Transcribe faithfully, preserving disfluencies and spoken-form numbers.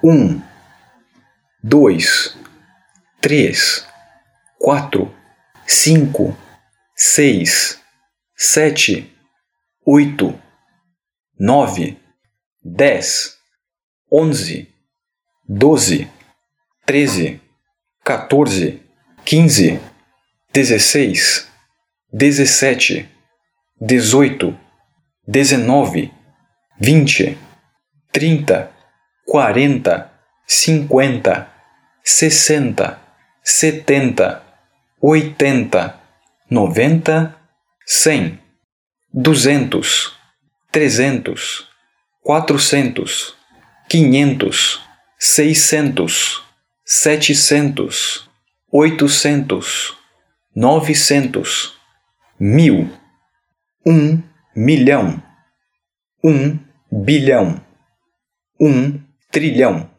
Um, dois, três, quatro, cinco, seis, sete, oito, nove, dez, onze, doze, treze, quatorze, quinze, dezesseis, dezessete, dezoito, dezenove, vinte, trinta, quarenta, cinquenta, sessenta, setenta, oitenta, noventa, cem, duzentos, trezentos, quatrocentos, quinhentos, seiscentos, setecentos, oitocentos, novecentos, mil, um milhão, um bilhão, um trilhão.